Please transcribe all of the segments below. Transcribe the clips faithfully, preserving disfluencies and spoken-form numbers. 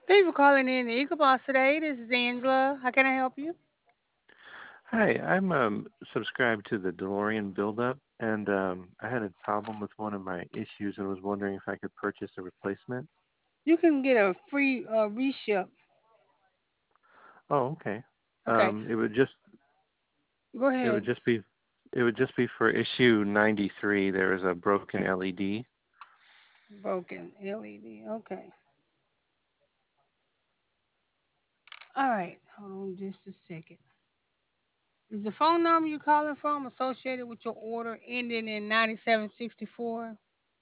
Thank you for calling in the Eagle Boss today. This is Angela. How can I help you? Hi, I'm um, subscribed to the DeLorean build-up, and um, I had a problem with one of my issues and was wondering if I could purchase a replacement. You can get a free uh, reship. Oh, okay. Okay, Um, it would just go it would ahead. just be it would just be for issue ninety-three. There is a broken L E D. Broken L E D. Okay. All right. Hold on just a second. Is the phone number you're calling from associated with your order ending in ninety-seven sixty-four?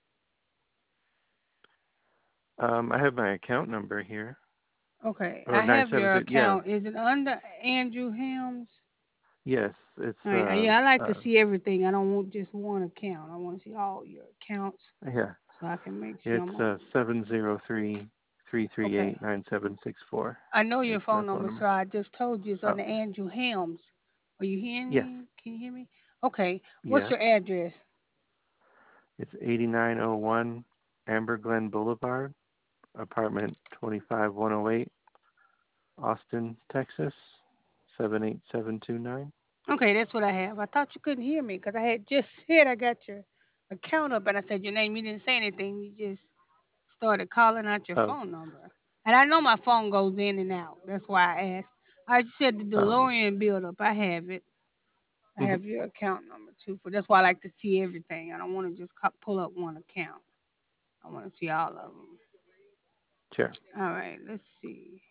Um, I have my account number here, Okay. or I nine have seven your six. Yeah, account. Is it under Andrew Helms? yes, it's All right. uh, Yeah, I like to uh see everything. I don't want just one account. I want to see all your accounts yeah, so I can make sure it's I'm uh on. seven zero three three three Okay. eight nine seven six four. I know your It's my phone phone number, number. sir. I just told you it's Oh, under Andrew Helms. Are you hearing yes, me? Can you hear me? Okay. What's yes. your address? It's eighty-nine oh one Amber Glen Boulevard, apartment twenty-five one oh eight, Austin, Texas, seven eight seven two nine. Okay, that's what I have. I thought you couldn't hear me because I had just said I got your account up and I said your name. You didn't say anything. You just started calling out your Oh, phone number. And I know my phone goes in and out. That's why I asked. I just said the oh, DeLorean build up. I have it. I hmm have your account number too. For that's why I like to see everything. I don't want to just co- pull up one account. I want to see all of them. sure. All right, let's see.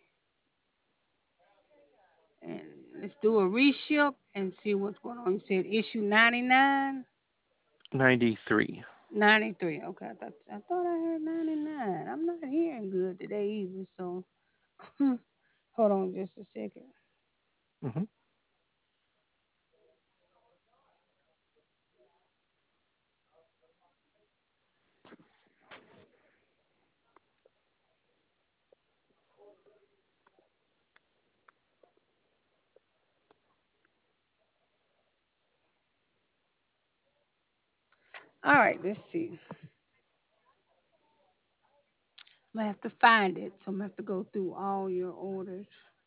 And let's do a reship and see what's going on. You said issue ninety-nine, ninety-three. ninety-three. Okay, I thought I thought I heard ninety-nine. I'm not hearing good today either. So hold on just a second. Mm-hmm. All right, let's see. I'm gonna have to find it, so I'm gonna have to go through all your orders.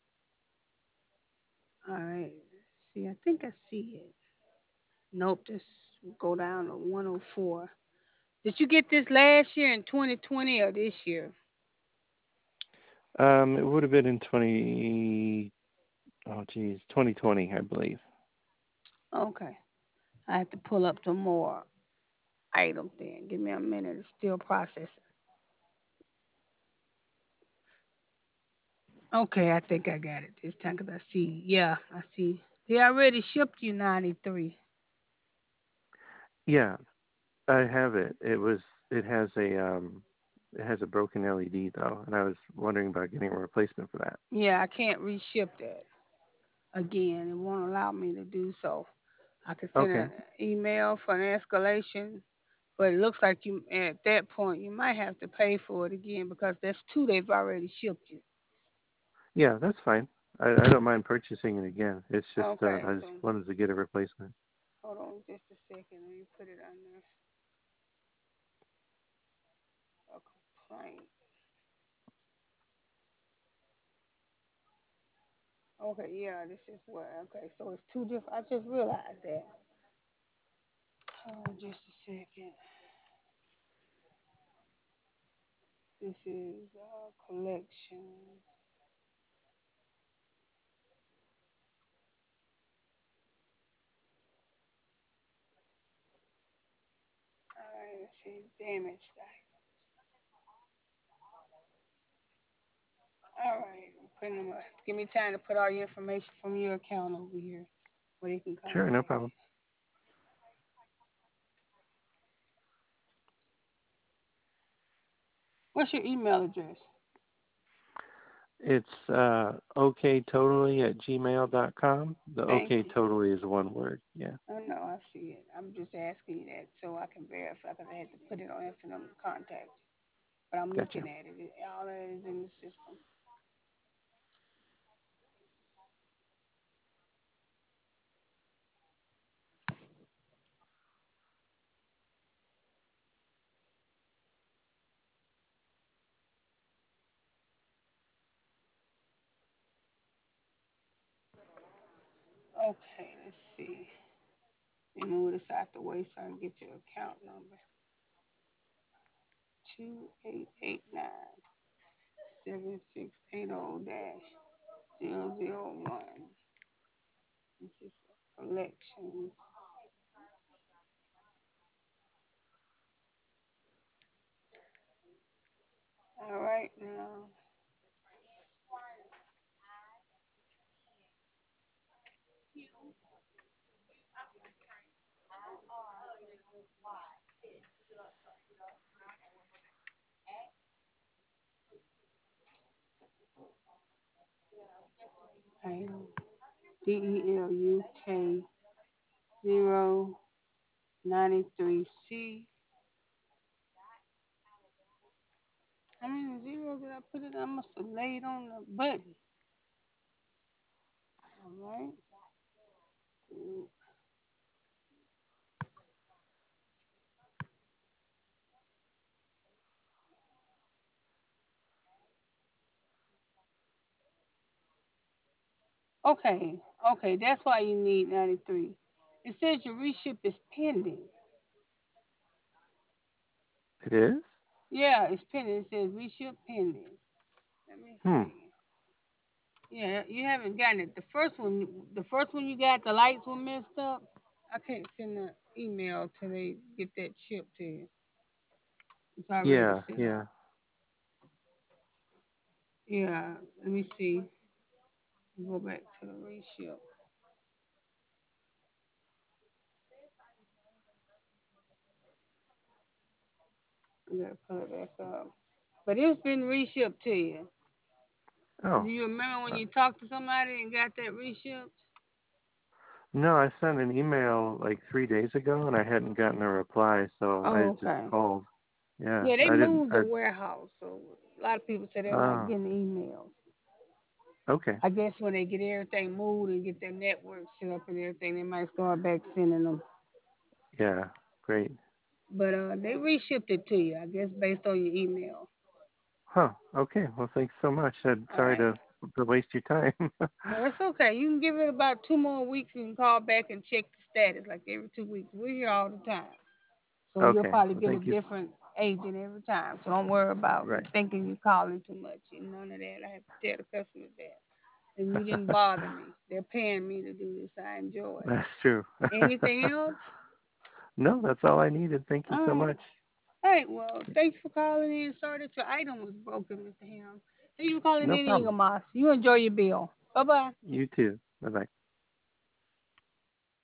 All right. See, I think I see it. Nope, just go down to one oh four. Did you get this last year in twenty twenty or this year? Um, it would have been in twenty, oh geez, twenty twenty, I believe. Okay. I have to pull up some more items then. Give me a minute. It's still processing. Okay, I think I got it this time because I see. Yeah, I see. They already shipped you ninety-three. Yeah, I have it. It was, it has a, um, it has a broken L E D though, and I was wondering about getting a replacement for that. Yeah, I can't reship that again. It won't allow me to do so. I could send an Okay. email for an escalation, but it looks like you at that point you might have to pay for it again because that's two they've already shipped you. Yeah, that's fine. I, I don't mind purchasing it again. It's just, uh, Okay, I just so wanted to get a replacement. hold on just a second. Let me put it on there. A complaint. Okay, yeah, this is what. Okay, so it's two different. I just realized that. Hold on just a second. This is uh, collections. All right, let's see, damaged items. All right, I'm putting them up. Give me time to put all your information from your account over here where you can Sure, no contact problem. it. What's your email address? It's uh, okaytotally at gmail dot com. The Thank okay you. totally is one word. Yeah. Oh no, I see it. I'm just asking you that so I can verify because I had to put it on there for them to contact you. But I'm looking Gotcha. at it. It- All that is in the system. Okay, let's see. Let me move this out the way so I can get your account number. Two eight eight nine seven six eight zero dash zero zero one. This is for collections. All right now. Item D E L U K zero ninety three C. How many zeros did I put it? I must have laid on the button. All right. Okay. Okay. That's why you need ninety-three. It says your reship is pending. It is? Yeah, it's pending. It says reship pending. Let me Hmm. see. Yeah, you haven't gotten it. The first one, the first one you got, the lights were messed up. I can't send an email till they get that shipped to you. It's already Yeah, sent yeah. out. Yeah, let me see. Go back to the reship. I gotta pull it back up. But it's been reshipped to you. Do Oh. you remember when Uh, you talked to somebody and got that reshipped? no, I sent an email like three days ago and I hadn't gotten a reply, so I Oh, just okay. called. Yeah, Yeah, they I didn't. moved the I. warehouse, so a lot of people say they're not Oh, getting emails. okay. I guess when they get everything moved and get their network set up and everything, they might start back sending them. Yeah, great. But uh, they reshipped it to you, I guess, based on your email. Huh. Okay. Well, thanks so much. I'm All sorry right. to to waste your time. No, it's okay. You can give it about two more weeks and call back and check the status like every two weeks. We're here all the time. So you'll Okay. probably Well, get a thank you. different agent every time. So don't worry about Right. thinking you're calling too much and none of that. I have to tell the customers that. And you didn't bother me. They're paying me to do this. I enjoy it. That's true. Anything else? No, that's all I needed. Thank you All so right. much. All right. Well, thanks for calling in. Sorry that your item was broken, mister Ham. Thank you for calling No in, Eagle problem. Moss. You enjoy your bill. Bye bye. You too. Bye bye.